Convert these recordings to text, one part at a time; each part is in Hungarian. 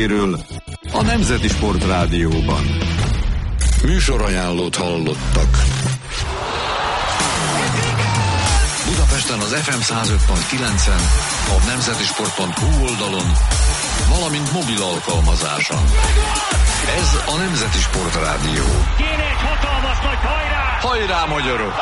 A Nemzeti Sport Rádióban. Műsorajánlót hallottak. Budapesten az FM 105.9-en, a nemzetisport.hu oldalon, valamint mobil alkalmazáson. Ez a Nemzeti Sport Rádió. Kéne egy hatalmas nagy hajrá! Hajrá, magyarok!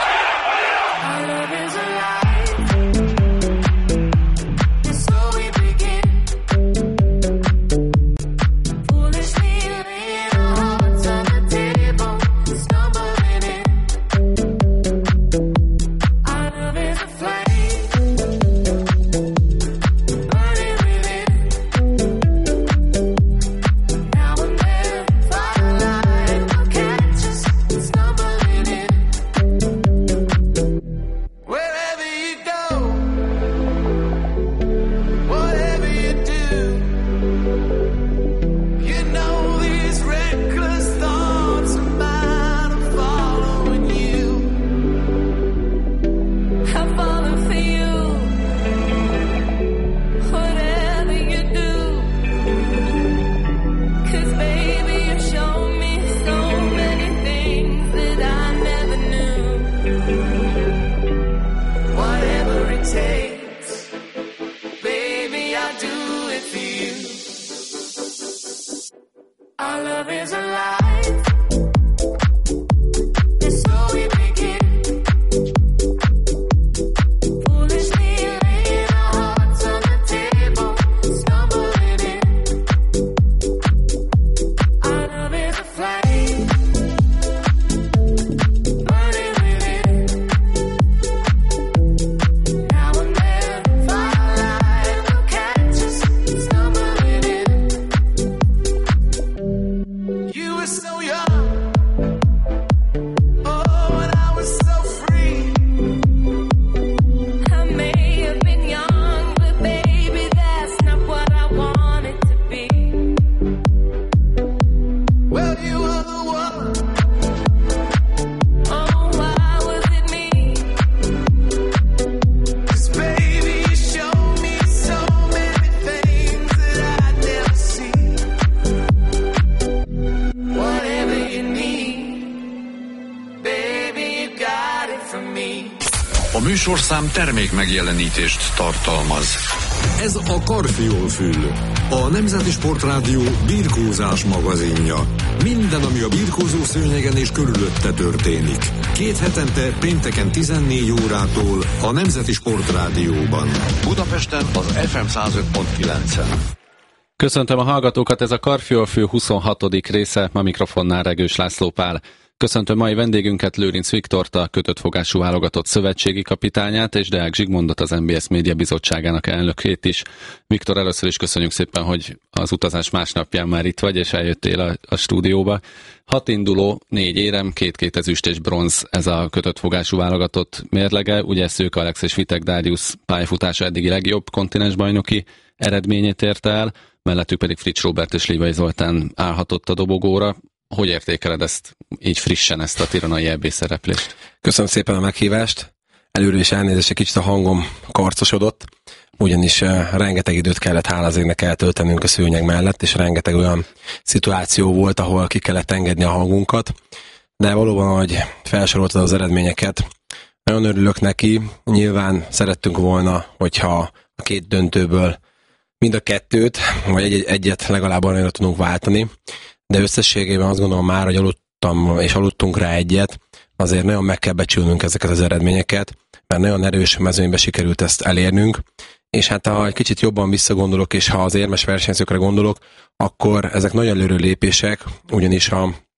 A műsorszám termék megjelenítést tartalmaz. Ez a Karfiolfül, a Nemzeti Sport Rádió birkózás magazinja. Minden, ami a birkózó szőnyegen és körülötte történik. 2 hetente pénteken 14 órától a Nemzeti Sport Rádióban. Budapesten az FM 105.9-en. Köszöntöm a hallgatókat, ez a Karfiolfül 26. része, a mikrofonnál Regős László Pál. Köszöntöm mai vendégünket, Lőrinc Viktort, a kötött fogású válogatott szövetségi kapitányát, és Deák Zsigmondot, az NBS Média Bizottságának elnökét is. Viktor, először is köszönjük szépen, hogy az utazás másnapján már itt vagy, és eljöttél a stúdióba. 6 induló, 4 érem, 2 ezüst és bronz, ez a kötött fogású válogatott mérlege. Ugye Szőke Alex és Vitek Dáriusz pályafutása eddigi legjobb kontinensbajnoki eredményét érte el, mellettük pedig Fritz Róbert és Lévai Zoltán állhatott a dobogóra. Hogy értékeled ezt így frissen, ezt a tiranai EB szereplést? Köszönöm szépen a meghívást. Előre is elnézést, egy kicsit a hangom karcosodott, ugyanis rengeteg időt kellett hálazégnek eltöltenünk a szőnyeg mellett, és rengeteg olyan szituáció volt, ahol ki kellett engedni a hangunkat. De valóban, ahogy felsoroltad az eredményeket, nagyon örülök neki. Nyilván szerettünk volna, hogyha a 2 döntőből mind a 2-t, vagy egyet legalább arra tudunk váltani. De összességében azt gondolom már, hogy aludtunk rá egyet, azért nagyon meg kell becsülnünk ezeket az eredményeket, mert nagyon erős mezőnybe sikerült ezt elérnünk, és hát ha egy kicsit jobban visszagondolok, és ha az érmes versenyzőkre gondolok, akkor ezek nagyon előre lépések, ugyanis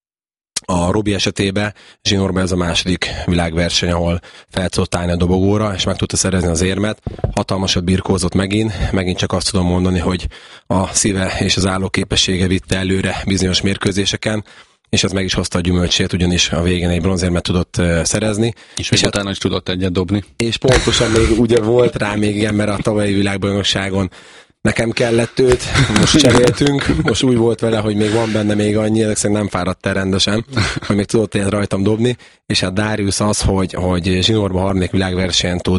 a Robi esetében zsinórban ez a második világverseny, ahol fel tudott állni a dobogóra, és meg tudta szerezni az érmet. Hatalmasat birkózott megint csak azt tudom mondani, hogy a szíve és az állóképessége vitte előre bizonyos mérkőzéseken, és ez meg is hozta a gyümölcsét, ugyanis a végén egy bronzérmet tudott szerezni. És utána is tudott egyet dobni. És pontosan még ugye volt rá még igen, mert a tavalyi világbajnokságon nekem kellett őt, most cseréltünk, most úgy volt vele, hogy még van benne még annyi, ezek szerint nem fáradt el rendesen, hogy még tudott ilyet rajtam dobni, és hát Dáriusz az, hogy zsinórban 3. világversenyen tud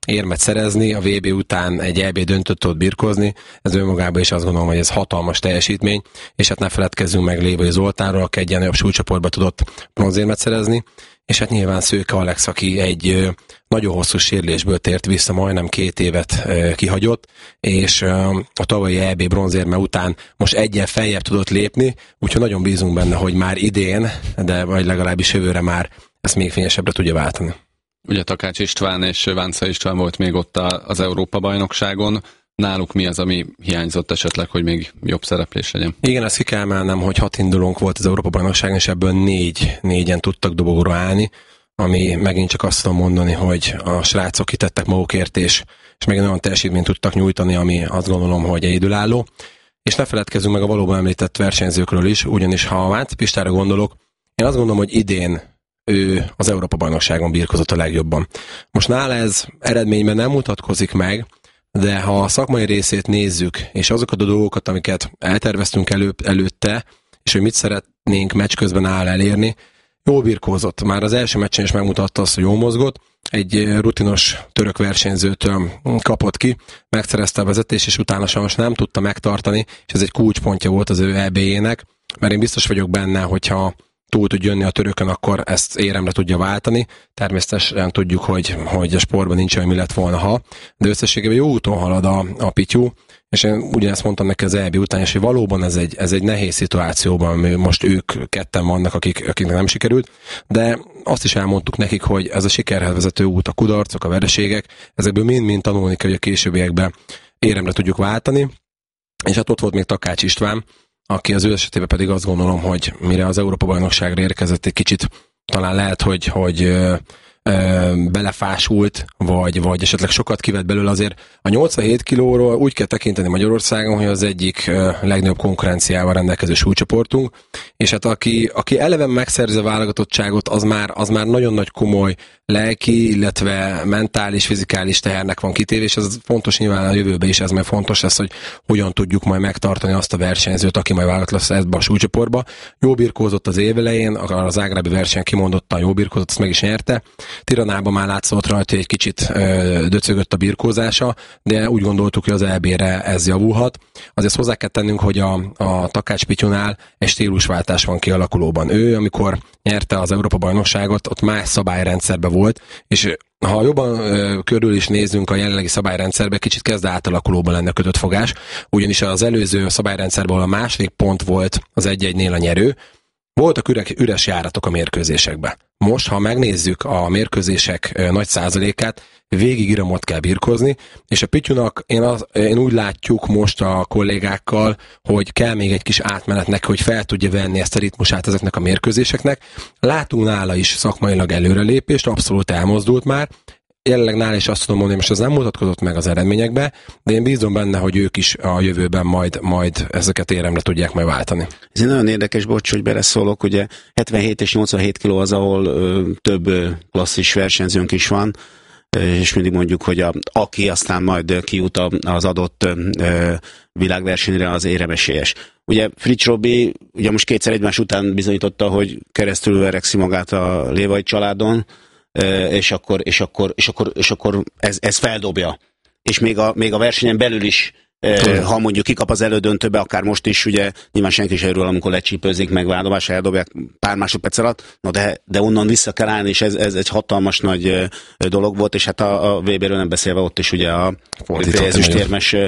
érmet szerezni, a VB után egy EB döntőt birkózni, ez önmagában is azt gondolom, hogy ez hatalmas teljesítmény, és hát ne feledkezzünk meg Lévai Zoltánról, aki egy ilyen nagyobb súlycsoportba tudott bronzérmet szerezni, és hát nyilván Szőke Alex, aki egy nagyon hosszú sérülésből tért vissza, majdnem 2 évet kihagyott, és a tavalyi EB bronzérme után most egyen feljebb tudott lépni, úgyhogy nagyon bízunk benne, hogy már idén, de vagy legalábbis jövőre már ezt még fényesebbre tudja váltani. Ugye Takács István és Vánca István volt még ott az Európa-bajnokságon. Náluk mi az, ami hiányzott esetleg, hogy még jobb szereplés legyen? Igen, ezt ki kell emelnem, hogy 6 indulónk volt az Európa-bajnokságon, és ebből 4-en tudtak dobogóra állni, ami megint csak azt tudom mondani, hogy a srácok kitettek magukért, és megint olyan teljesítményt tudtak nyújtani, ami azt gondolom, hogy egyedülálló. És ne feledkezzünk meg a valóban említett versenyzőkről is, ugyanis ha a Vánci Pistára gondolok, én azt gondolom, hogy idén ő az Európa-bajnokságon birkozott a legjobban. Most nála ez eredményben nem mutatkozik meg, de ha a szakmai részét nézzük, és azokat a dolgokat, amiket elterveztünk előtte, és hogy mit szeretnénk meccs közben áll elérni, jól birkózott. Már az első meccsen is megmutatta azt, hogy jól mozgott. Egy rutinos török versenyzőtől kapott ki, megszerezte a vezetés, és utána sajnos nem tudta megtartani, és ez egy kulcspontja volt az ő EB-jének, mert én biztos vagyok benne, hogyha túl tud jönni a törökön, akkor ezt éremre tudja váltani. Természetesen tudjuk, hogy a sportban nincs olyan, mi lett volna, ha, de összességében jó úton halad a Pityu, és én ugyanezt mondtam neki az EB után, és hogy valóban ez egy nehéz szituációban, most ők ketten vannak, akiknek nem sikerült, de azt is elmondtuk nekik, hogy ez a sikerhez vezető út, a kudarcok, a vereségek, ezekből mind-mind tanulni kell, hogy a későbbiekben éremre tudjuk váltani, és hát ott volt még Takács István, aki az ő esetében pedig azt gondolom, hogy mire az Európa-bajnokságra érkezett, egy kicsit talán lehet, hogy belefásult, vagy esetleg sokat kivett belőle. Azért a 87 kilóról úgy kell tekinteni Magyarországon, hogy az egyik legnagyobb konkurenciával rendelkező súlycsoportunk, és hát aki eleve megszerzi a válogatottságot, az már nagyon nagy komoly lelki, illetve mentális, fizikális tehernek van kitéve, és ez fontos nyilván a jövőben is, ez meg fontos lesz, hogy hogyan tudjuk majd megtartani azt a versenyzőt, aki majd válogatott lesz ebbe a súlycsoportba. Jó birkózott az év elején, a zágrábi verseny kimondottan jó birkózott, azt meg is nyerte. Tiranában már látszott rajta, hogy egy kicsit döcögött a birkózása, de úgy gondoltuk, hogy az EB-re ez javulhat. Azért hozzá kell tennünk, hogy a Takács Pityunál egy stílusváltás van kialakulóban. Ő, amikor nyerte az Európa-bajnokságot, ott más szabályrendszerben volt, és ha jobban körül is nézzünk a jelenlegi szabályrendszerbe, kicsit kezd átalakulóban lenne kötött fogás, ugyanis az előző szabályrendszerben a második pont volt az 1-1-nél a nyerő, voltak üres járatok a mérkőzésekben. Most, ha megnézzük a mérkőzések nagy százalékát, végig iramot kell birkozni, és a Pityunak én úgy látjuk most a kollégákkal, hogy kell még egy kis átmenet neki, hogy fel tudja venni ezt a ritmusát ezeknek a mérkőzéseknek. Látunk nála is szakmailag előrelépést, abszolút elmozdult már. Jelenleg nála is azt tudom mondani, most ez nem mutatkozott meg az eredményekbe, de én bízom benne, hogy ők is a jövőben majd ezeket éremre tudják majd váltani. Ez egy nagyon érdekes, bocs, hogy beleszólok, ugye 77 és 87 kiló az, ahol több klasszis versenyzőnk is van, és mindig mondjuk, hogy aki aztán majd kijut az adott világversenyre, az éremesélyes. Ugye Fritz Robi ugye most kétszer egymás után bizonyította, hogy keresztül verekszi magát a Lévai családon, és akkor ez feldobja. És még a versenyen belül is, ha mondjuk kikap az elődöntőbe, akár most is, ugye nyilván senki sem örül, amikor lecsípőzik, meg váldobásra eldobják pár másodperc alatt, no de onnan vissza kell állni, és ez egy hatalmas nagy dolog volt, és hát a VB-ről nem beszélve ott is ugye a ezüstérmes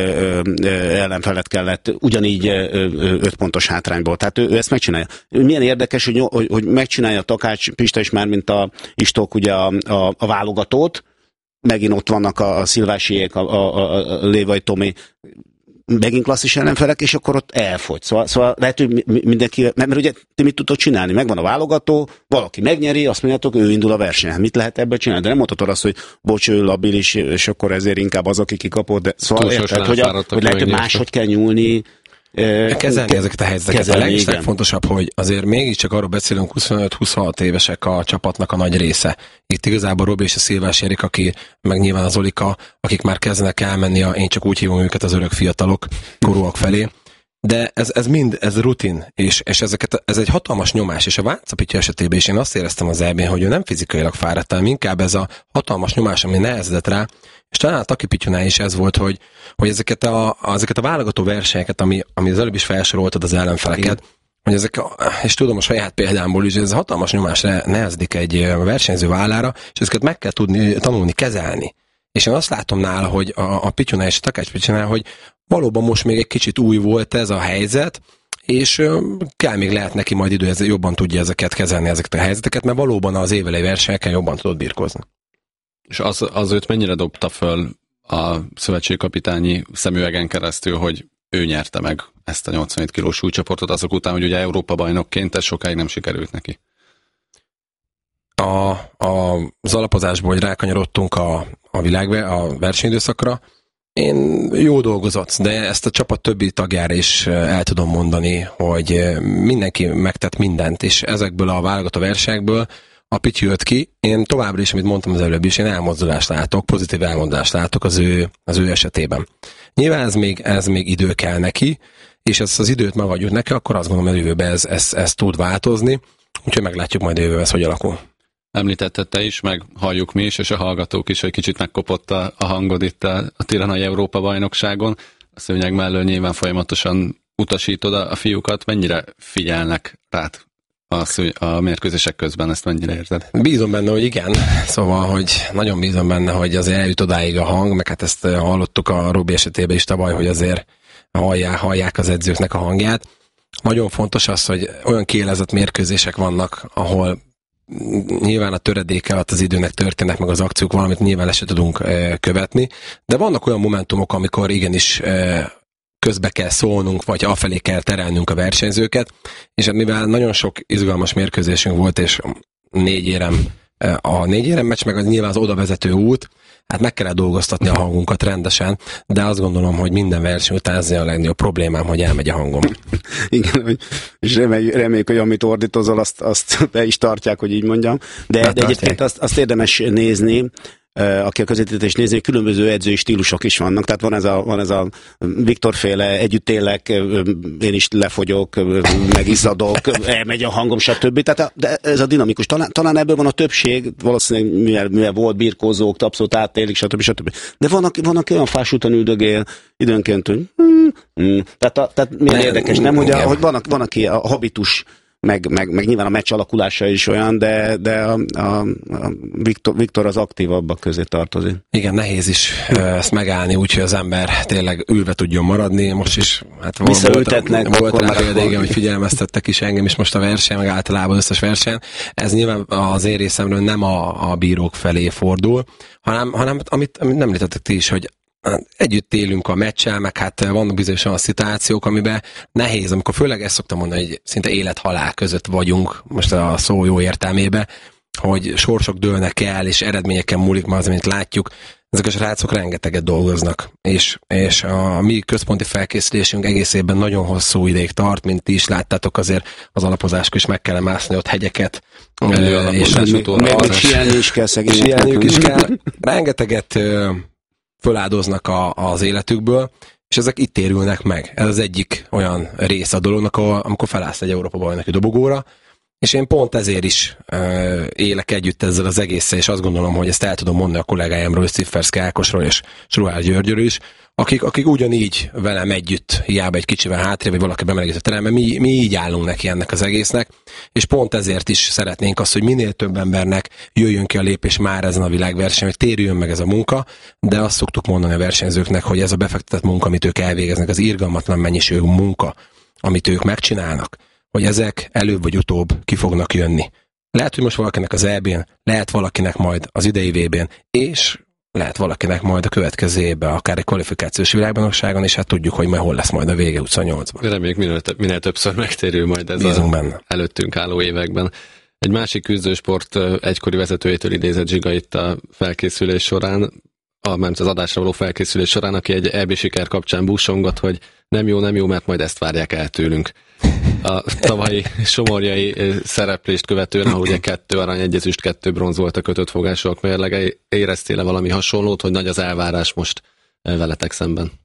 ellenfelet kellett ugyanígy 5 pontos hátrányból. Tehát ő ezt megcsinálja. Milyen érdekes, hogy megcsinálja Takács Pista is már, mint a Istók ugye a válogatót, megint ott vannak a Szilvásiék, a Lévai Tomi, megint klasszis ellenfelek, és akkor ott elfogy. Szóval lehet, hogy mindenki, mert ugye ti mit tudtok csinálni? Megvan a válogató, valaki megnyeri, azt mondjátok, ő indul a versenyen. Mit lehet ebből csinálni? De nem mondhatod azt, hogy bocs, ő labilis, és akkor ezért inkább az, aki kikapott. De szóval érted, hogy lehet, hogy máshogy kell nyúlni. Kezelni ezeket a helyzeteket. A legfontosabb, hogy azért mégiscsak arról beszélünk, 25-26 évesek a csapatnak a nagy része. Itt igazából Robi és a Szilvás Erik, aki meg nyilván az Olika, akik már kezdenek elmenni, én csak úgy hívom őket az örök fiatalok, korúak felé. de ez mind, ez rutin, és ez egy hatalmas nyomás, és a Vánca Pityu esetében is én azt éreztem az EB-n, hogy ő nem fizikailag fáradt, hanem inkább ez a hatalmas nyomás, ami nehezedett rá, és talán a Taki Pityunál is ez volt, hogy ezeket a válogató versenyeket, ami az előbb is felsoroltad az ellenfeleket, hogy és tudom a saját példámból is, hogy ez a hatalmas nyomás nehezedik egy versenyző vállára, és ezeket meg kell tudni tanulni, kezelni. És én azt látom nála, hogy a Pityunál és a Takács Pityunál, hogy valóban most még egy kicsit új volt ez a helyzet, és kell még lehet neki majd idő, jobban tudja ezeket kezelni, ezeket a helyzeteket, mert valóban az évelei versenyeken jobban tudod birkózni. És az őt mennyire dobta föl a szövetségkapitányi szemüvegen keresztül, hogy ő nyerte meg ezt a 87 kilós súlycsoportot azok után, hogy ugye Európa-bajnokként ez sokáig nem sikerült neki? Az alapozásból, hogy rákanyarodtunk a versenyidőszakra, én jó dolgozott, de ezt a csapat többi tagjára is el tudom mondani, hogy mindenki megtett mindent, és ezekből a válogató versenyekből a Pityu jött ki. Én továbbra is, amit mondtam az előbb is, én elmozdulást látok, pozitív elmozdulást látok az ő esetében. Nyilván ez még idő kell neki, és ezt az időt megadjuk neki, akkor azt gondolom, hogy jövőben ez tud változni, úgyhogy meglátjuk majd jövőben ez hogy alakul. Említetted te is, meg halljuk mi is, és a hallgatók is, hogy kicsit megkopott a hangod itt a Tiranai Európa-bajnokságon. A szőnyeg mellől nyilván folyamatosan utasítod a fiúkat. Mennyire figyelnek rád a mérkőzések közben, ezt mennyire érzed? Bízom benne, hogy igen. Szóval, hogy nagyon bízom benne, hogy azért eljut odáig a hang, meg hát ezt hallottuk a Robi esetében is tavaly, hogy azért hallják az edzőknek a hangját. Nagyon fontos az, hogy olyan kiélezett mérkőzések vannak, ahol nyilván a töredéke alatt az időnek történnek meg az akciók, valamit nyilván le se tudunk követni, de vannak olyan momentumok, amikor igenis közbe kell szólnunk, vagy afelé kell terelnünk a versenyzőket, és mivel nagyon sok izgalmas mérkőzésünk volt, és a négy érem meccs, meg nyilván az oda vezető út, hát meg kellett dolgoztatni a hangunkat rendesen, de azt gondolom, hogy minden verseny után ez a legnagyobb problémám, hogy elmegy a hangom. Igen, és reméljük, hogy amit ordítozol, azt be is tartják, hogy így mondjam. De egyébként azt érdemes nézni, aki a közvetítést nézi, hogy különböző edzői stílusok is vannak. Tehát van ez a Viktor-féle együtt élek, én is lefogyok, megizzadok, elmegy a hangom, stb. Tehát de ez a dinamikus. Talán ebből van a többség, valószínűleg mivel volt birkózók, abszolút átélik, stb. De van, aki olyan fásúton üldögél időnként, hogy tehát milyen érdekes, nem? Hogy van, aki a habitus meg nyilván a meccs alakulása is olyan, de a Viktor az aktívabbak közé tartozik. Igen, nehéz is ezt megállni, úgyhogy az ember tényleg ülve tudjon maradni. Most is volt rá például, hogy figyelmeztettek is engem is most a verseny, meg általában összes verseny. Ez nyilván az én részemről nem a bírók felé fordul, hanem amit nem említettek ti is, hogy együtt élünk a meccsel, meg hát vannak bizonyos olyan szituációk, amiben nehéz, amikor főleg ezt szoktam mondani, hogy szinte élet-halál között vagyunk, most a szó jó értelmében, hogy sorsok dőlnek el, és eredményeken múlik már az, amit látjuk. Ezek a srácok rengeteget dolgoznak, és a mi központi felkészülésünk egész évben nagyon hosszú ideig tart, mint ti is láttátok, azért az alapozáskor is meg kell mászni ott hegyeket, és sielni is kell szegényeknek. is kell. Rengeteget föláldoznak az életükből, és ezek itt térülnek meg. Ez az egyik olyan rész a dolognak, amikor felállsz egy Európa-bajnoki dobogóra, és én pont ezért is élek együtt ezzel az egésszel, és azt gondolom, hogy ezt el tudom mondani a kollégáimról, Cifferszky Ákosról és Struhár Györgyről is, akik ugyanígy velem együtt, hiába egy kicsivel hátrébb, vagy valaki bemelegít a teremben, mi így állunk neki ennek az egésznek, és pont ezért is szeretnénk azt, hogy minél több embernek jöjjön ki a lépés már ezen a világversenyen, hogy térjön meg ez a munka, de azt szoktuk mondani a versenyzőknek, hogy ez a befektetett munka, amit ők elvégeznek, az irgalmatlan mennyiségű munka, amit ők megcsinálnak, hogy ezek előbb vagy utóbb ki fognak jönni. Lehet, hogy most valakinek az EB-n, lehet valakinek majd az idei VB-n, és lehet valakinek majd a következő évben, akár egy kvalifikációs világbajnokságon, és hát tudjuk, hogy majd hol lesz majd a vége 28-ban. Reméljük minél többször megtérül majd ez előttünk álló években. Egy másik küzdősport egykori vezetőjétől idézett Zsiga itt a felkészülés során, az adásra való felkészülés során, aki egy EB siker kapcsán bussongott, hogy nem jó, mert majd ezt várják el tőlünk. A tavalyi somorjai szereplést követően, ahol ugye 2 arany, 1 ezüst, 2 bronz volt a kötött fogásúak mérlege, éreztél-e valami hasonlót, hogy nagy az elvárás most veletek szemben?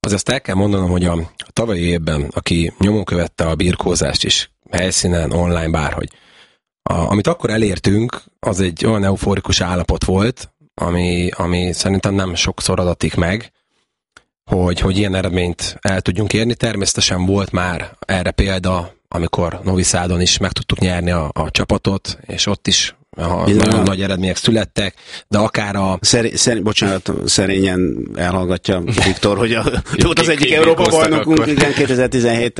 azt el kell mondanom, hogy a tavalyi évben, aki nyomon követte a birkózást is, helyszínen, online, bárhogy, amit akkor elértünk, az egy olyan euforikus állapot volt, ami szerintem nem sokszor adatik meg, hogy ilyen eredményt el tudjunk érni. Természetesen volt már erre példa, amikor Novi Sadon is meg tudtuk nyerni a csapatot, és ott is nagyon nagy eredmények születtek, de akár a... Bocsánat, szerényen elhallgatja Viktor, hogy volt az egyik Európa-bajnokunk, igen, 2017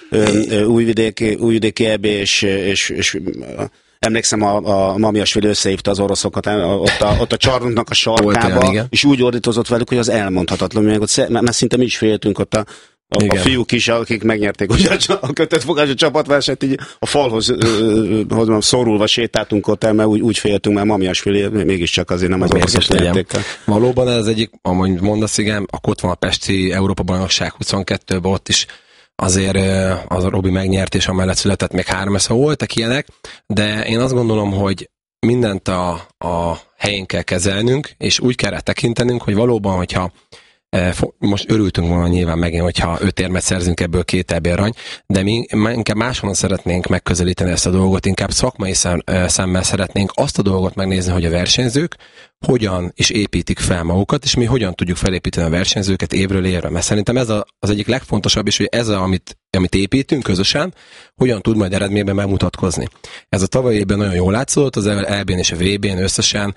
újvidéki EB, és emlékszem, a Mamiasvili összehívta az oroszokat ott a csarnunknak a sarkába, és úgy ordítozott velük, hogy az elmondhatatlan, mert szinte mi is féltünk ott a fiúk is, akik megnyerték a kötött fogású csapatversenyt, így a falhoz szorulva sétáltunk ott el, mert úgy féltünk, mert Mamiasvili mégiscsak azért nem az oroszok nyerték. Valóban ez egyik, ahogy mondasz, igen, akkor ott van a Pesti Európa-bajnokság 22-ben, ott is azért az a Robi megnyert, és amellett született még 3, szóval voltak ilyenek, de én azt gondolom, hogy mindent a helyén kell kezelnünk, és úgy kell tekintenünk, hogy valóban, hogyha most örültünk volna nyilván megint, hogyha 5 érmet szerzünk ebből 2 EB arany, de mi inkább máshonnan szeretnénk megközelíteni ezt a dolgot, inkább szakmai szemmel szeretnénk azt a dolgot megnézni, hogy a versenyzők hogyan is építik fel magukat, és mi hogyan tudjuk felépíteni a versenyzőket évről évre. Mert szerintem ez az egyik legfontosabb, és hogy ez amit építünk közösen, hogyan tud majd eredményben megmutatkozni. Ez a tavalyi évben nagyon jól látszott, az EB-n és a VB-n összesen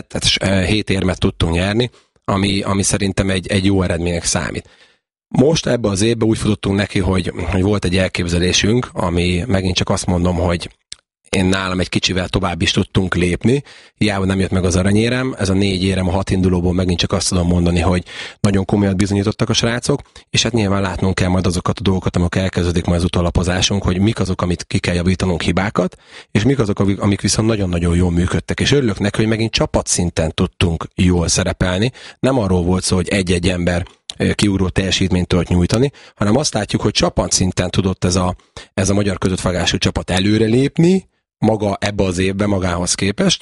7 érmet tudtunk nyerni, ami szerintem egy jó eredménynek számít. Most ebbe az évben úgy futottunk neki, hogy volt egy elképzelésünk, ami megint csak azt mondom, hogy én nálam egy kicsivel tovább is tudtunk lépni, hiába nem jött meg az aranyérem, ez a 4 érem a 6 indulóból megint csak azt tudom mondani, hogy nagyon komolyan bizonyítottak a srácok, és hát nyilván látnunk kell majd azokat a dolgokat, amik elkezdődik majd az utolapozásunk, hogy mik azok, amit ki kell javítanunk hibákat, és mik azok, amik viszont nagyon-nagyon jól működtek. És örülök neki, hogy megint csapatszinten tudtunk jól szerepelni. Nem arról volt szó, hogy egy-egy ember kiugró teljesítményt tudott nyújtani, hanem azt látjuk, hogy csapatszinten tudott ez a magyar kötöttfogású csapat előrelépni, maga ebbe az évben magához képest,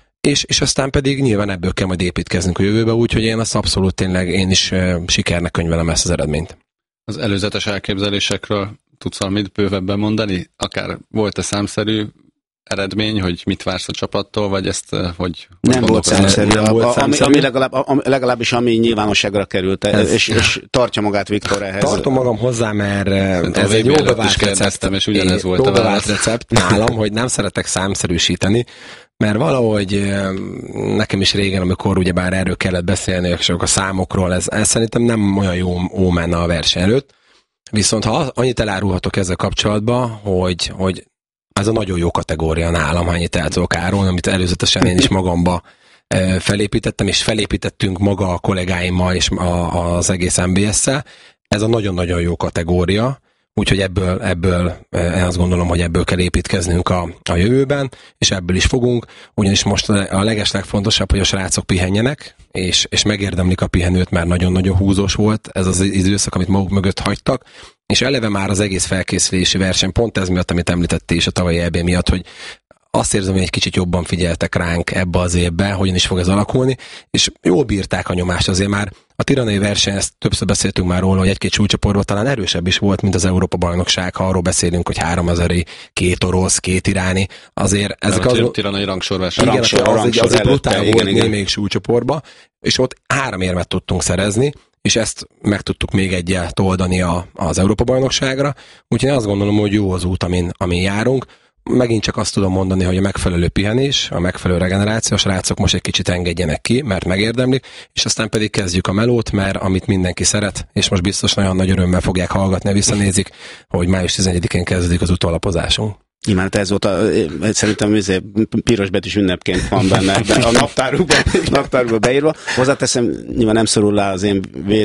és aztán pedig nyilván ebből kell majd építkeznünk a jövőbe, úgyhogy én azt abszolút tényleg én is sikernek könyvelem ezt az eredményt. Az előzetes elképzelésekről tudsz valamit bővebben mondani? Akár volt-e számszerű eredmény, hogy mit vársz a csapattól, vagy ezt hogy... Nem volt számszerű. Ami legalábbis ami nyilvánosságra került, és tartja magát Viktor ehhez. Tartom magam hozzá, mert ez egy jó bevált recept, és ugyanez volt a válasz. Recept nálam, hogy nem szeretek számszerűsíteni, mert valahogy nekem is régen, amikor ugyebár erről kellett beszélni, és a számokról, ez szerintem nem olyan jó menne a verseny előtt. Viszont ha annyit elárulhatok ezzel kapcsolatban, hogy ez a nagyon jó kategória nálam, annyit el tudok árulni, amit előzetesen én is magamba felépítettem, és felépítettünk maga a kollégáimmal és az egész MBS-szel. Ez a nagyon-nagyon jó kategória, úgyhogy ebből én azt gondolom, hogy ebből kell építkeznünk a jövőben, és ebből is fogunk, ugyanis most a legfontosabb, hogy a srácok pihenjenek, és megérdemlik a pihenőt, mert nagyon-nagyon húzós volt ez az időszak, amit maguk mögött hagytak, és eleve már az egész felkészülési verseny, pont ez miatt, amit említettél is a tavalyi EB miatt, hogy azt érzem, hogy egy kicsit jobban figyeltek ránk ebbe az évbe, hogyan is fog ez alakulni, és jól bírták a nyomást, azért már a tiranai verseny, ezt többször beszéltünk már róla, hogy egy-két súlycsoportban talán erősebb is volt, mint az Európa-bajnokság, ha arról beszélünk, hogy 3000-i, 2 orosz, 2 iráni, azért ezek az... tiranai rangsorverseny. Igen, az brutál volt némelyik súlycsoportban, és ott 3 érmet tudtunk szerezni, és ezt meg tudtuk még egyel toldani az Európa-bajnokságra, úgyhogy azt gondolom, hogy jó az út, amin járunk. Megint csak azt tudom mondani, hogy a megfelelő pihenés, a megfelelő regeneráció, a srácok most egy kicsit engedjenek ki, mert megérdemlik, és aztán pedig kezdjük a melót, mert amit mindenki szeret, és most biztos nagyon nagy örömmel fogják hallgatni, visszanézik, hogy május 11-én kezdődik az utólapozásunk. Nyilván ez volt szerintem piros betűs ünnepként van benne a naptárukba beírva. Hozzáteszem, nyilván nem szorul rá az én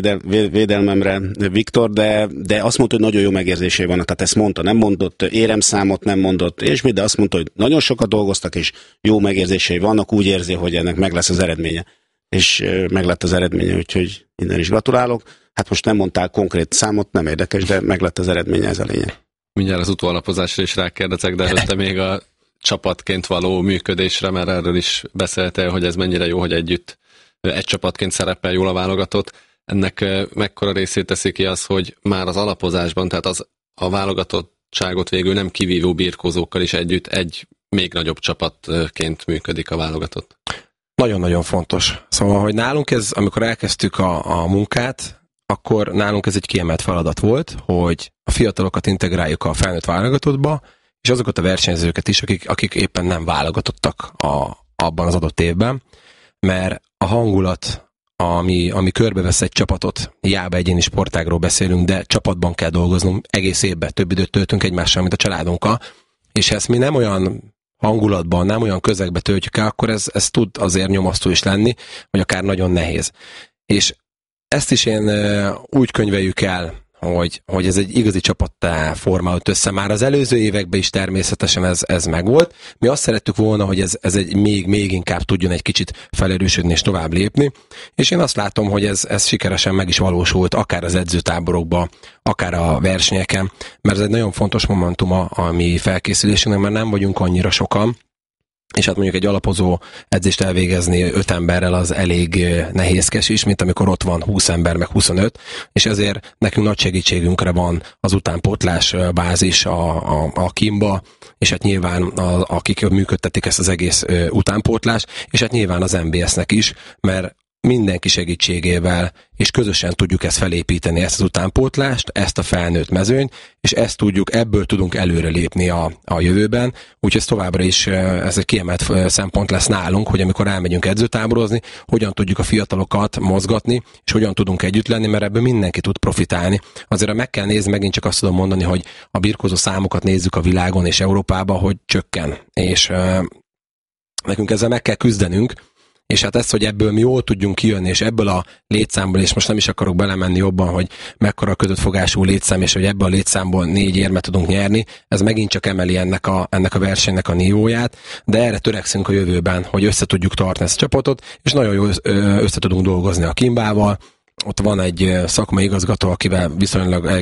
védelmemre Viktor, de azt mondta, hogy nagyon jó megérzései vannak. Tehát ezt mondta, nem mondott éremszámot, nem mondott és de azt mondta, hogy nagyon sokat dolgoztak, és jó megérzései vannak, úgy érzi, hogy ennek meg lesz az eredménye. És meg lett az eredménye, úgyhogy innen is gratulálok. Hát most nem mondtál konkrét számot, nem érdekes, de meg lett az eredménye, ez a lényeg. Mindjárt az utólapozásra is rákérdezek, de előtte még a csapatként való működésre, mert erről is beszéltél, hogy ez mennyire jó, hogy együtt egy csapatként szerepel jól a válogatott. Ennek mekkora részét teszi ki az, hogy már az alapozásban, tehát a válogatottságot végül nem kivívó birkózókkal is együtt egy még nagyobb csapatként működik a válogatott? Nagyon-nagyon fontos. Szóval, hogy nálunk ez, amikor elkezdtük a munkát, akkor nálunk ez egy kiemelt feladat volt, hogy a fiatalokat integráljuk a felnőtt válogatottba, és azokat a versenyzőket is, akik éppen nem válogatottak abban az adott évben, mert a hangulat, ami körbevesz egy csapatot, hiába egyéni sportágról beszélünk, de csapatban kell dolgoznunk, egész évben több időt töltünk egymással, mint a családunkkal, és ezt mi nem olyan hangulatban, nem olyan közegbe töltjük el, akkor ez tud azért nyomasztó is lenni, vagy akár nagyon nehéz. És ezt is én úgy könyveljük el, hogy ez egy igazi csapattá formálódott össze. Már az előző években is természetesen ez megvolt. Mi azt szerettük volna, hogy ez egy még inkább tudjon egy kicsit felerősödni és tovább lépni, és én azt látom, hogy ez sikeresen meg is valósult, akár az edzőtáborokban, akár a versenyeken, mert ez egy nagyon fontos momentum a mi felkészülésünknek, mert nem vagyunk annyira sokan, és hát mondjuk egy alapozó edzést elvégezni 5 emberrel az elég nehézkes is, mint amikor ott van 20 ember, meg 25, és ezért nekünk nagy segítségünkre van az utánpótlás bázis a Kimba, és hát nyilván akik működtetik ezt az egész utánpótlást, és hát nyilván az MBS-nek is, mert mindenki segítségével, és közösen tudjuk ezt felépíteni, ezt az utánpótlást, ezt a felnőtt mezőnyt, és ebből tudunk előrelépni a jövőben, úgyhogy ez továbbra is ez egy kiemelt szempont lesz nálunk, hogy amikor elmegyünk edzőtáborozni, hogyan tudjuk a fiatalokat mozgatni, és hogyan tudunk együtt lenni, mert ebből mindenki tud profitálni. Azért, ha meg kell nézni, megint csak azt tudom mondani, hogy a birkózó számokat nézzük a világon és Európában, hogy csökken, és nekünk ezzel meg kell küzdenünk, és hát ez, hogy ebből mi jól tudjunk kijönni, és ebből a létszámból, és most nem is akarok belemenni jobban, hogy mekkora a között fogású létszám, és hogy ebből a létszámból 4 érmet tudunk nyerni, ez megint csak emeli ennek a versenynek a nívóját, de erre törekszünk a jövőben, hogy össze tudjuk tartani ezt a csapatot, és nagyon jól össze tudunk dolgozni a Kimbával. Ott van egy szakmai igazgató, akivel viszonylag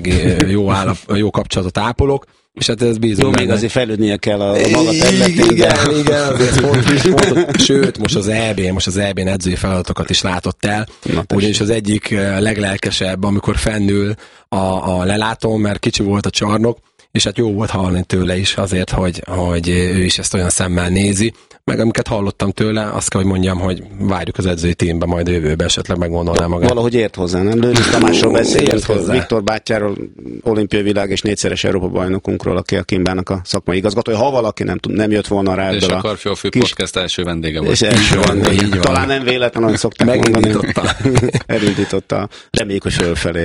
jó kapcsolatot ápolok, és hát ez bízom. Jó, még azért fejlődnie kell a maga területén. Igen, azért fontos. Sőt, most az EB-n edzői feladatokat is látott el, ugyanis az egyik leglelkesebb, amikor fennül a lelátón, mert kicsi volt a csarnok, és hát jó volt hallani tőle is azért, hogy ő is ezt olyan szemmel nézi, meg amiket hallottam tőle, azt kell, hogy mondjam, hogy várjuk az edzői tímbe, majd a jövőben esetleg meggondolná magát. Valahogy ért hozzá, nem? Lőrinc Tamásról beszélünk, Viktor bátyáról, olimpiai világ és 4-szeres Európa bajnokunkról, aki a Kimbának a szakmai igazgatója. Ha valaki nem jött volna rá ebből a Karfiolfű Podcast első vendége volt. És első van. Talán nem véletlenül, hogy szokták mondani. Elindította. Reméljük, hogy fölfelé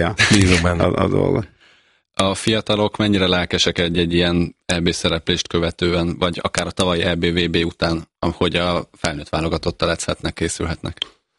a dolgot. A fiatalok mennyire lelkesek egy ilyen EB szereplést követően, vagy akár a tavalyi EB-VB után, hogy a felnőtt válogatottal edzhetnek, készülhetnek?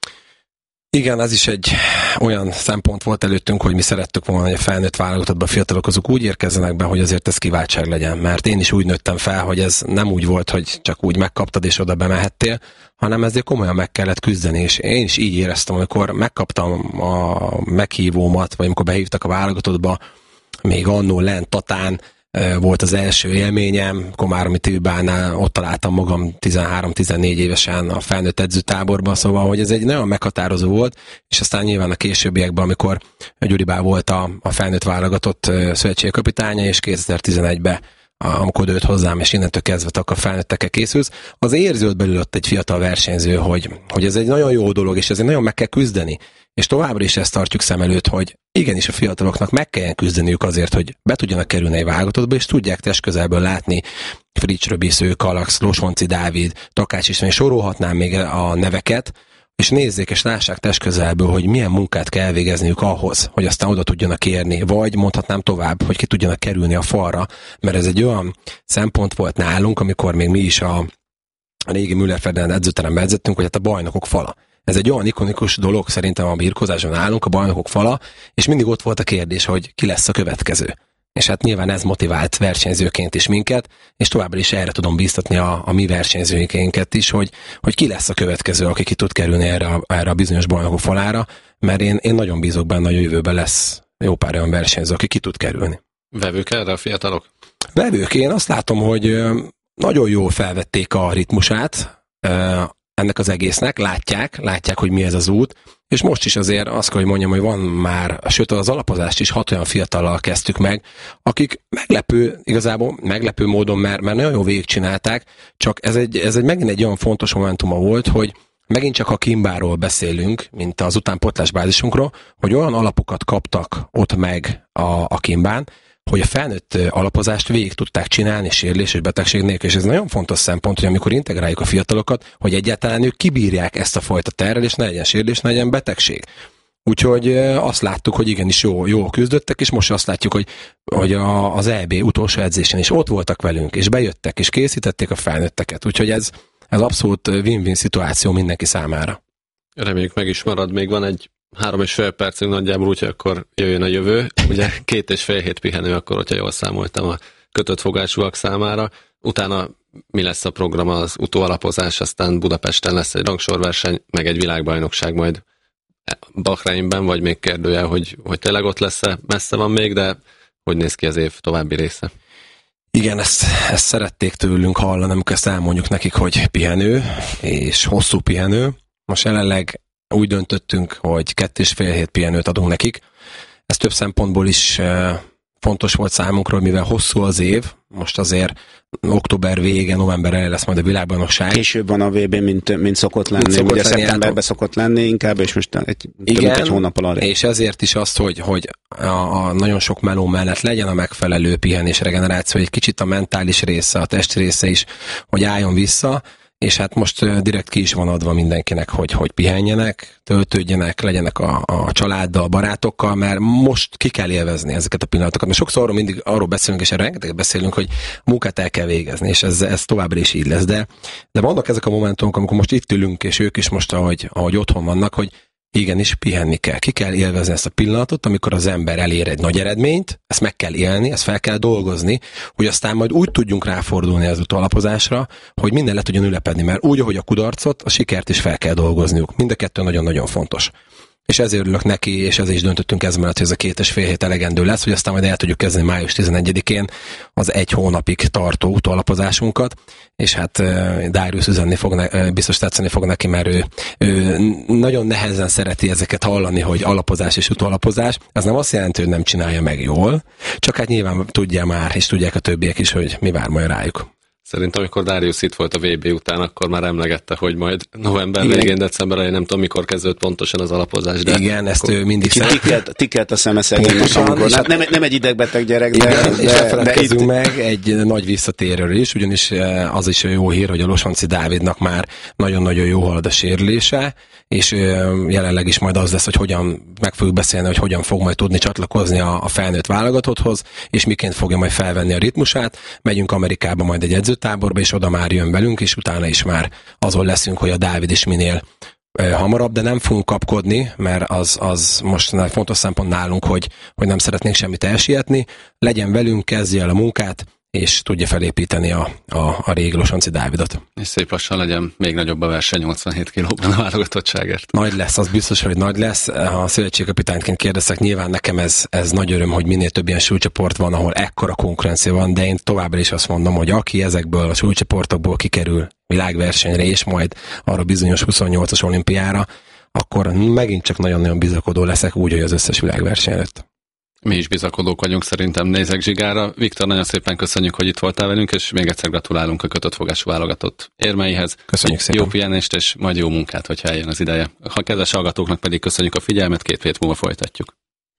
Igen, ez is egy olyan szempont volt előttünk, hogy mi szerettük volna, hogy a felnőtt válogatottban a fiatalok azok úgy érkezzenek be, hogy azért ez kiváltság legyen, mert én is úgy nőttem fel, hogy ez nem úgy volt, hogy csak úgy megkaptad és oda bemehettél, hanem ezért komolyan meg kellett küzdeni, és én is így éreztem, amikor megkaptam a meghívómat, vagy amikor behívtak a válogatottba, még annó lent Tatán volt az első élményem, Komáromi Tilbánál ott találtam magam 13-14 évesen a felnőtt edzőtáborban, szóval, hogy ez egy nagyon meghatározó volt, és aztán nyilván a későbbiekben, amikor Gyuri Bál volt a felnőtt válogatott szövetségkapitánya, és 2011-ben amikor őt hozzám, és innentől kezdve a felnőttekkel készülsz, az érződött belül ott egy fiatal versenyző, hogy ez egy nagyon jó dolog, és ezért nagyon meg kell küzdeni. És továbbra is ezt tartjuk szem előtt, hogy igenis a fiataloknak meg kelljen küzdeniük azért, hogy be tudjanak kerülni egy válogatottba, és tudják testközelből látni Frics Röbisző, Kalax, Losonci Dávid, Takács István, és sorolhatnám még a neveket, és nézzék és lássák testközelből, hogy milyen munkát kell elvégezniük ahhoz, hogy aztán oda tudjanak érni, vagy mondhatnám tovább, hogy ki tudjanak kerülni a falra, mert ez egy olyan szempont volt nálunk, amikor még mi is a régi Müller-Ferdinand edzőteremben edzettünk, hogy hát a bajnokok fala. Ez egy olyan ikonikus dolog szerintem a birkózáson állunk, a bajnokok fala, és mindig ott volt a kérdés, hogy ki lesz a következő. És hát nyilván ez motivált versenyzőként is minket, és továbbra is erre tudom bíztatni a mi versenyzőinket is, hogy ki lesz a következő, aki ki tud kerülni erre a bizonyos bajnokok falára, mert én nagyon bízok benne, hogy a jövőben lesz jó pár olyan versenyző, aki ki tud kerülni. Vevők erre a fiatalok? Vevők, én azt látom, hogy nagyon jól felvették a ritmusát, ennek az egésznek, látják, hogy mi ez az út, és most is azért azt kell, hogy mondjam, hogy van már, sőt az alapozást is 6 olyan fiatallal kezdtük meg, akik igazából meglepő módon, mert nagyon jó végigcsinálták, csak ez egy megint egy olyan fontos momentuma volt, hogy megint csak a Kimbáról beszélünk, mint az utánpótlás bázisunkról, hogy olyan alapokat kaptak ott meg a Kimbán, hogy a felnőtt alapozást végig tudták csinálni sérülés és betegség nélkül, és ez nagyon fontos szempont, hogy amikor integráljuk a fiatalokat, hogy egyáltalán ők kibírják ezt a fajta terhelést, ne legyen sérülés, ne legyen betegség. Úgyhogy azt láttuk, hogy igenis jól küzdöttek, és most azt látjuk, hogy az EB utolsó edzésen is ott voltak velünk, és bejöttek, és készítették a felnőtteket. Úgyhogy ez abszolút win-win szituáció mindenki számára. Reméljük meg is marad, még van egy 3,5 percünk nagyjából, úgyhogy akkor jöjjön a jövő. Ugye 2,5 hét pihenő, akkor, hogyha jól számoltam a kötött fogásúak számára. Utána mi lesz a program, az utóalapozás, aztán Budapesten lesz egy rangsorverseny, meg egy világbajnokság majd Bahreinben, vagy még kérdőjel, hogy tényleg ott lesz-e, messze van még, de hogy néz ki az év további része? Igen, ezt szerették tőlünk hallani, amikor ezt elmondjuk nekik, hogy pihenő, és hosszú pihenő. Most jelenleg úgy döntöttünk, hogy 2,5 hét pihenőt adunk nekik. Ez több szempontból is fontos volt számunkra, mivel hosszú az év, most azért október vége, november elején lesz majd a világbajnokság. Később van a VB, mint szokott lenni. Ugye szeptemberben szokott lenni inkább, és most több egy hónappal arra. És ezért is azt, hogy a nagyon sok meló mellett legyen a megfelelő pihenés, regeneráció, egy kicsit a mentális része, a test része is, hogy álljon vissza, és hát most direkt ki is van adva mindenkinek, hogy pihenjenek, töltődjenek, legyenek a családdal, barátokkal, mert most ki kell élvezni ezeket a pillanatokat. Mert sokszor mindig arról beszélünk, és rengeteget beszélünk, hogy munkát el kell végezni, és ez továbbra is így lesz. De vannak ezek a momentumok, amikor most itt ülünk, és ők is most, ahogy otthon vannak, hogy igenis pihenni kell. Ki kell élvezni ezt a pillanatot, amikor az ember elér egy nagy eredményt, ezt meg kell élni, ezt fel kell dolgozni, hogy aztán majd úgy tudjunk ráfordulni az utóalapozásra, hogy minden le tudjon ülepedni, mert úgy, ahogy a kudarcot, a sikert is fel kell dolgozniuk. Mind a kettő nagyon-nagyon fontos. És ezért örülök neki, és ezért is döntöttünk ez mellett, hogy ez a 2,5 hét elegendő lesz, hogy aztán majd el tudjuk kezdeni május 11-én az 1 hónapig tartó utóalapozásunkat, és hát Darius üzenni biztos tetszeni fog neki, mert ő nagyon nehezen szereti ezeket hallani, hogy alapozás és utóalapozás. Ez nem azt jelenti, hogy nem csinálja meg jól, csak hát nyilván tudja már, és tudják a többiek is, hogy mi vár majd rájuk. Szerintem, amikor Darius itt volt a VB után, akkor már emlegette, hogy majd november végén, december elején, nem tudom, mikor kezdődött pontosan az alapozás. De igen, ezt ő mindig tikelt a szeme szegénynek, amikor nem egy idegbeteg gyerek, de itt meg egy nagy visszatérőről is, ugyanis az is jó hír, hogy a Losonci Dávidnak már nagyon-nagyon jó halad a sérülése, és jelenleg is majd az lesz, hogy hogyan meg fogjuk beszélni, hogy hogyan fog majd tudni csatlakozni a felnőtt válogatotthoz, és miként fogja majd felvenni a ritmusát. Megyünk Amerikába majd egy edzőtáborba, és oda már jön velünk, és utána is már azon leszünk, hogy a Dávid is minél hamarabb, de nem fogunk kapkodni, mert az most fontos szempont nálunk, hogy nem szeretnénk semmit elsietni. Legyen velünk, kezdje el a munkát, és tudja felépíteni a régi Losonci Dávidot. És szép lassan legyen még nagyobb a verseny 87 kilóban a válogatottságért. Nagy lesz, az biztos, hogy nagy lesz. Ha szövetségkapitányként kérdezek, nyilván nekem ez nagy öröm, hogy minél több ilyen súlycsoport van, ahol ekkora konkurencia van, de én továbbra is azt mondom, hogy aki ezekből a súlycsoportokból kikerül világversenyre, és majd arra bizonyos 28-as olimpiára, akkor megint csak nagyon-nagyon bizakodó leszek úgy, hogy az összes világverseny előtt. Mi is bizakodók vagyunk, szerintem nézek Zsigára. Viktor, nagyon szépen köszönjük, hogy itt voltál velünk, és még egyszer gratulálunk a kötött fogású válogatott érmeihez. Köszönjük szépen. Jó pihenést, és majd jó munkát, hogyha eljön az ideje. Ha kedves hallgatóknak pedig köszönjük a figyelmet, 2 hét múlva folytatjuk.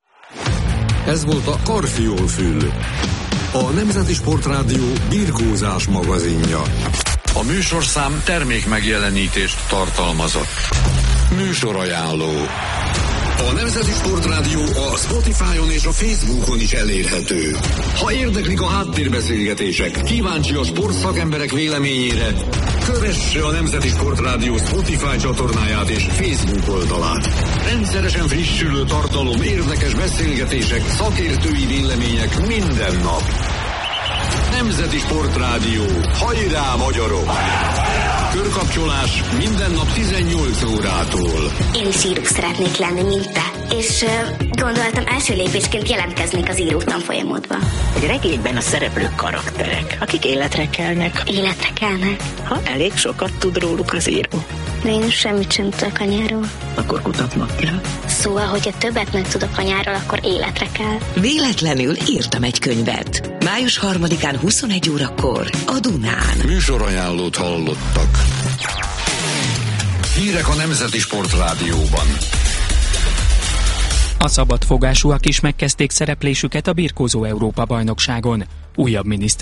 Ez volt a Karfiol-fül, a Nemzeti Sportrádió birkózás magazinja. A műsorszám termék megjelenítést tartalmazott. Műsorajánló. A Nemzeti Sportrádió a Spotify-on és a Facebookon is elérhető. Ha érdeklik a háttérbeszélgetések, kíváncsi a sportszakemberek véleményére, kövesse a Nemzeti Sportrádió Spotify csatornáját és Facebook oldalát. Rendszeresen frissülő tartalom, érdekes beszélgetések, szakértői vélemények minden nap. Nemzeti Sportrádió. Hajrá, magyarok! Körkapcsolás minden nap 18 órától. Én is író szeretnék lenni, mint te. És gondoltam, első lépésként jelentkeznék az író tanfolyamodba. Egy regényben a szereplők karakterek, akik életre kelnek. Életre kelnek? Ha elég sokat tud róluk az író. De én semmit sem tudok anyáról. Akkor kutatnod kell. Szóval, hogyha többet megtudok anyáról, akkor életre kell. Véletlenül írtam egy könyvet. Május 3-án 21 órakor a Dunán. Műsorajánlót hallottak. Hírek a Nemzeti Sportrádióban. A szabadfogásúak is megkezdték szereplésüket a birkózó Európa-bajnokságon. Újabb miniszter